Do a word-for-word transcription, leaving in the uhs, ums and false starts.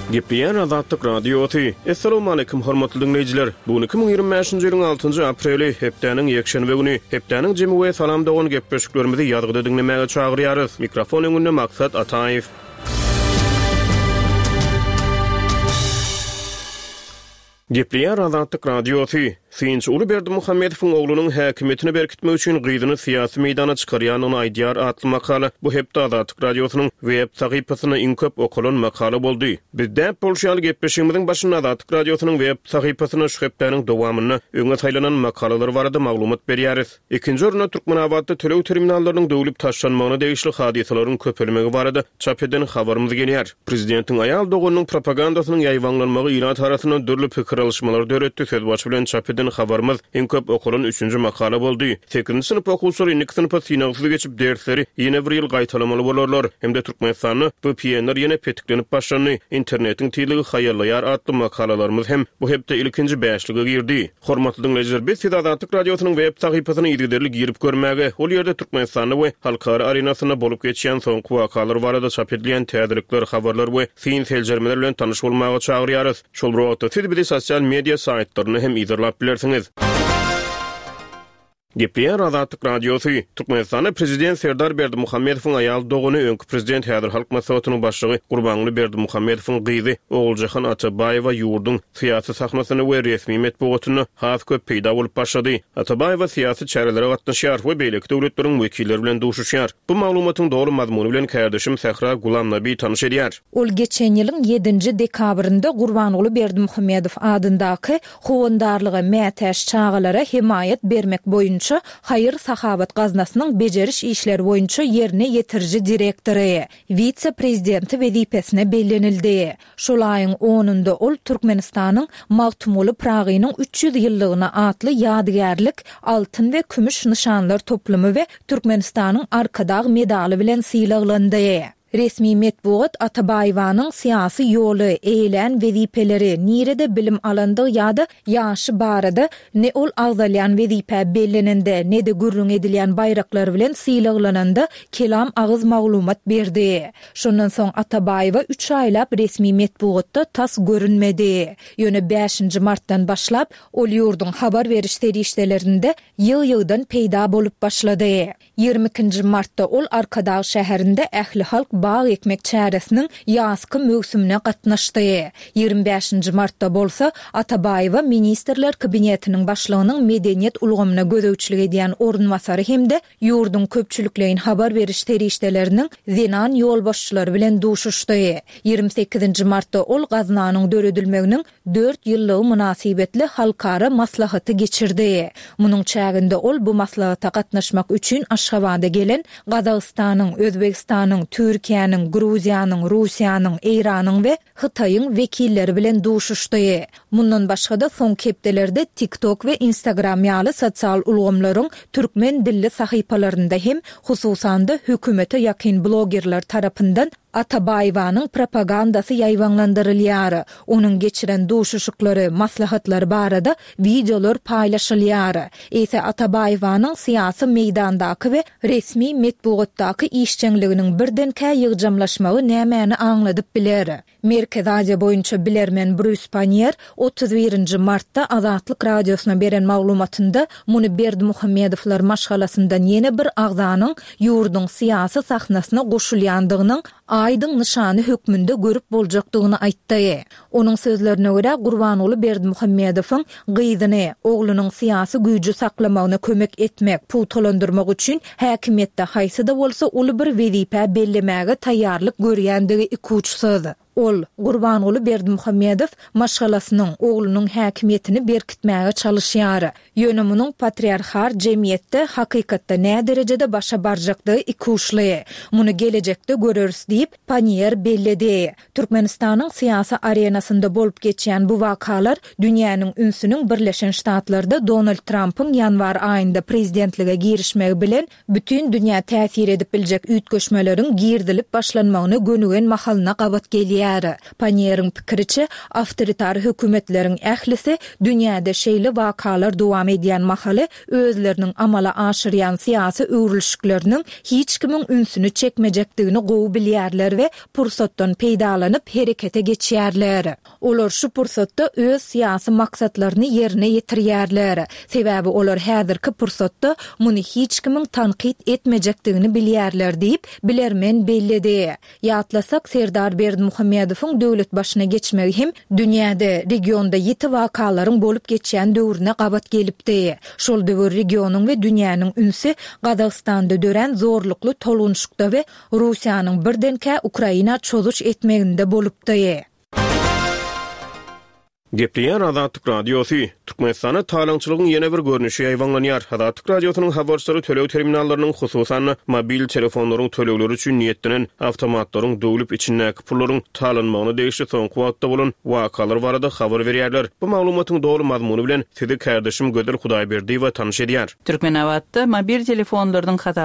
Gepleyen Azatlyk radiosu. Assalamu alaykum hormatly dinleyijiler. Bu iki bin ýyirmi beşinji ýylyň altynjy apreli hepdeniň ýekşenbe güni hepdeniň jemy we salam dogan gepleşiklerimizi ýazgyda dinlemäge çagyrýarys. Mikrofon öňünde Maksat Ataýew. Gepleyen Azatlyk radiosu. Sinç Uly Berdimuhammedowyň oglunyň häkimetini berkitmek üçin gyzyny syýasy meýdana çykarýanyny aýdýar atly makala bu hepde Azatlyk radiosynyň web sahypasyna inköp okulan makala boldy. Bizde bolşaly gepleşigimiziň başynda Azatlyk radiosynyň web sahypasyna şu hepdeniň dowamyny öňe taýlanan makalalar barada maglumat berýäris. Ikinji orunda Türkmenabatda tölew terminallarynyň döwülip taşlanmagyna degişli hadiselerin köpelmegi barada çap eden habarymyz gelýär. Prezidentiň aýal doganynyň propagandasynyň ýaýwanlanmagy Iran tarapyndan dörli pikir alışmalar döretdi. Söz başı bilen çap habarymyz en köp okulan üçüncü makala boldy. sekizinji sınıf okuwçylary ilk sınıfa synagsy geçip dersleri ýene bir ýyl gaýtalamaly bolarlar. Hemde Türkmenistany bu piýenler ýene petiklenip başlandy. Internetiň tiligi haýarlaýar atly makalalarymyz hem bu hepde ilkinji beşlige girdi. Hormatly dinleyijiler, biz Azatlyk radiosynyň web sahypasyna ýerderlik girip görmäge, ol ýerde Türkmenistany we halkara arenasyna bolup geçýän soňky wakalar barada çap edilen täzelikler, habarlar we fin seljermeler bilen tanyş bolmagy çagyrýarys. Şol wagtda siz bizi sosial media saýtlaryny hem izlap bilersiniz. Gepleyen Azatlyk radiosu. Türkmenistanyň prezident Serdar Berdimuhammedowyň aýal dogany öňkü prezident häzir halk maslahatynyň başlygy Gurbanly Berdimuhammedowyň gyzy Oguljahan Atabaýewa ýurdun syýasy sahnasyny we resmi metbuatyny has köp peýda bolup başlady. Atabaýewa syýasy çärelere gatnaşýar we beýlik döwletleriň wekilleri bilen duşuşýar. Bu maglumatyň dogry mazmuny bilen kardeşim Sehra Gulamnaby tanyş edýär. Ol geçen ýylyň ýedinji dekabrynda Gurbanly Berdimuhammedow adyndaky howandarlygy mätäş çağalara himayet bermek boýunça Hayır Sahabat Gaznasynyň bejeriş işleri boýunça ýerine ýetirji direktory, vitse-prezidenti wezipesine bellenildi. Şol aýyň onunda ol Türkmenistanyň Magtumuly Pragynyň üç ýüz ýyllygyna atly ýadygärlik altyn we kümüş nişanlar toplumy we Türkmenistanyň arkadag medaly bilen syýlaglandy. Resmi metbuat Atabaýewanyň syýasy ýoly, eýlen wezipeleri, nirede bilim alandy ýa-da ýaşy barada ne ol agzalyan wezipe bellenende, ne de gürrüň edilýän baýraklar bilen syýlaglananda kelam agyz maglumat berdi. Şondan soň Atabaýewa üç aýlap resmi metbuatda tas görünmedi. Ýöne beşinji martdan başlap ol ýurdun habar beriş serişdelerinde ýyl-ýyldan peýda bolup başlady. ýygrimi ikinji martda ol Arkadag şäherinde ähli halk bağ ekmek çäresiniň ýazky mögsümine gatnaşdy. ýygrimi beşinji martda bolsa Atabaýewa ministrler kabinetiniň başlygynyň medeniýet ulgamyna gözegçilik edýän ornwasary hemde ýurdun köpçülikleýin habar beriş terişdeleriniň zenan ýolbaşçylary bilen duşuşdy. ýygrimi sekizinji martda ol Gaznanyň döredilmeginiň dört ýyllygy münasibetli halkara maslahaty geçirdi. Munyň çäginde ol bu maslahata gatnaşmak üçin Aşgabatda gelen Gazagystanyň, Özbegistanyň, Türkiýanyň, Gruziýanyň, Russiýanyň, Eýranyň we Hytaýyň wekilleri bilen duşuşdy. Mundan başga da soňky hepdelerde TikTok we Instagram ýaly sosial ulgamlaryň türkmen dilli sahypalarynda hem hususanda hökümete ýakyn blogerler tarapyndan Atabaýewanyň propagandasy ýaýwanlandyrylýar. Onuň geçiren duşuşyklary, maslahatlary barada videolar paýlaşylýar. Ese Atabaýewanyň syýasy meýdandaky we resmi metbuatdaky işçiliginiň birdenkä ýygjamlaşmagy nämäni aňladyp biler. Merkez Aziýa boýunça bilermen Bruce Panier otuz birinji martda Azatlyk radiosyna beren maglumatynda muny Berdimuhammedowlar maşgalasyndan ýene bir agzanyň ýurdun syýasy sahnasyna goşulýandygynyň aýdyň nişany hökmünde görüp boljakdygyny aýtdy. Onuň sözlerine görä Gurbanly Berdimuhammedowyň gyzyny oglunyň syýasy güýjü saklamagyna kömek etmek, pultolandyrmak üçin häkimetde haýsy-da bolsa uly bir wezipe bellemäge taýýarlyk görýändigi ikuçsuz. Ol Gurbanly Berdimuhammedow maşgalasynyň oglunyň häkimetini berkitmäge çalışýar. Ýöne munyň patriarchal jemgyýetde hakykatda nä derejede başa barjakdygy iki uçly. Muny gelecekde göreriz diýip Panier belledi. Türkmenistanyň syýasy arenasynda bolup geçýän bu wakalar dünýäniň ünsüniň Birleşen Ştatlarда Donald Trump'yň ýanwar aýynda prezidentlige girişmegi bilen bütün dünýä täsir edip biljek üýtgeşmeleriň girdilip başlanmagyny gönügen mahalyna gabat gelýär. bilýär. Panier'in pikiriçe, awtoritar hökümetleriň ählisi dünýäde şeýle wakalar dowam edýän mahaly özleriniň amala aşyrýan syýasy öwrülşikleriniň hiç kimiň ünsüni çekmejekdigini gowy bilýärler we pursatdan peýdalanyp herekete geçýärler. Olar şu pursatda öz syýasy maksatlaryny ýerine ýetirýärler. Sebäbi olar häzirki pursatda muny hiç kimiň tanqid etmejekdigini bilýärler diýip bilermen bellidi. Ýatlasak Serdar Berdimuhammedowyň döwlet başyna geçmegi hem dünýäde regionda ýeti wakalaryň bolup geçýän döwrüne gabat gelipdi. Şol döwür regionyň we dünýäniň ünsi Gazagstanda dören zorlukly tolgunçlukda we Russiýanyň birdenkä Ukraina çözuş etmeginde bolupdy. Gepliýär Azatlyk Radiosu, Türkmenistana talançylygyň ýene bir görnüşi aýwanlanýar. Azatlyk Radiosynyň habarçylary tölew terminallarynyň hususan mobil telefonlaryň tölegleri üçin niýetlenen awtomatlaryň döwlüp içindäki pullaryň talanmagyny değişdi soňky wagtda bolan wakalar barada habar berýärler. Bu maglumatyň dogry mazmuny bilen sizi kardeşim Gödel Hudaýberdiýew tanış edýär. Türkmenabatda mobil telefonlaryň